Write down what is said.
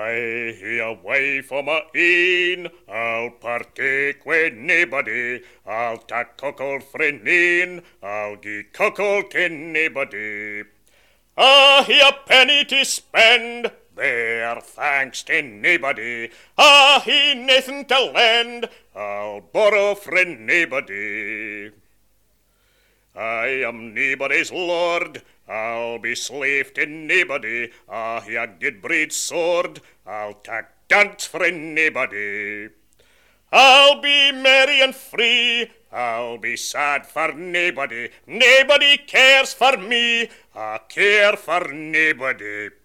Away from a inn, I'll partake with nobody. I'll tak cockle friend in, I'll gie cockle to nobody. A penny to spend, there thanks to nobody. He nothing to lend, I'll borrow friend nobody. I am nobody's lord, I'll be slave to nobody. A good breed sword, I'll tak dance for nobody. I'll be merry and free, I'll be sad for nobody. Nobody cares for me, I care for nobody.